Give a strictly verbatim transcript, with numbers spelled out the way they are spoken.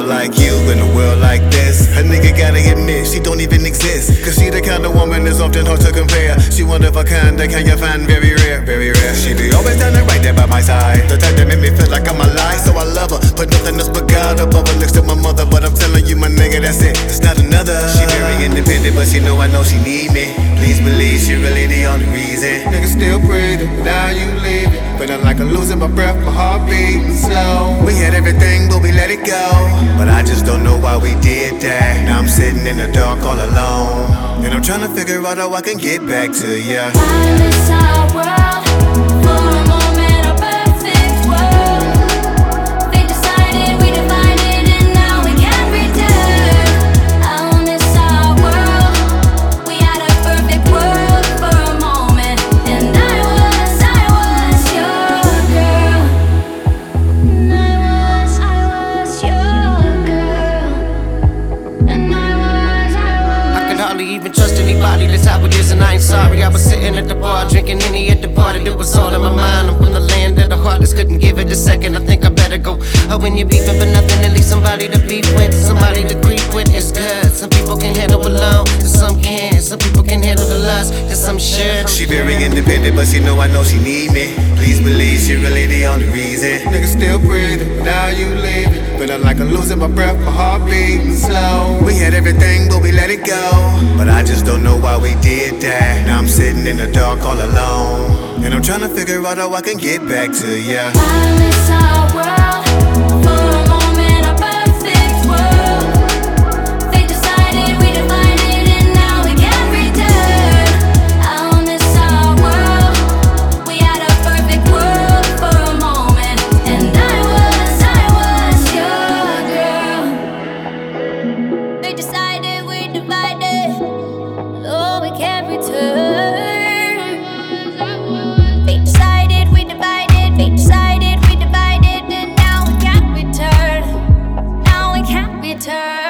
girl like you in a world like this. A nigga gotta admit she don't even exist, cause she the kind of woman that's often hard to compare. She one of a kind that can you find very rare, very rare. She be always down there right there by my side, the type that make me feel like I'm alive. So I love her, but nothing else but God above her, next to my mother. But I'm telling you, my nigga, that's it, it's not another. She very independent, but she know I know she need me. Please believe she really the only reason. Nigga still breathing, now you leaving. Feeling like I'm losing my breath, my heart beating slow. We had everything, but we let it go. But I just don't know why we did that. Now I'm sitting in the dark all alone, and I'm trying to figure out how I can get back to ya. I miss our world for a moment, a perfect world. They decided, we divided, and now we can't return. I miss our world. We had a perfect world for a moment, and I was, I was your girl. And I was, I was your girl. And I was, I was. I can hardly even trust anybody, that's how it is, and I ain't sorry. I was sitting at the bar, drinking any at the party. It was all in my mind. I'm from the land of the heartless, couldn't give it a second. I think I better go. Oh, when you're beefing for nothing, at least somebody to beef with, somebody to creep with is good. Some people can handle alone, and some can't. Some people can handle the lust, and some should. She very independent, but she know I know she need me. Please believe she really the only reason. Nigga still breathing, now you leaving. Feeling like I'm losing my breath, my heart beating slow. We had everything, but we let it go. But I just don't know why we did that. Now I'm sitting in the dark all alone, and I'm trying to figure out how I can get back to ya. I miss our world for a moment, a perfect world. They decided, we divided, and now we can't return. I miss our world. We had a perfect world for a moment, and I was, I was your girl. They decided, we divided, oh, we can't return. They decided, we divided, they decided, we divided, and now we can't return. Now we can't return.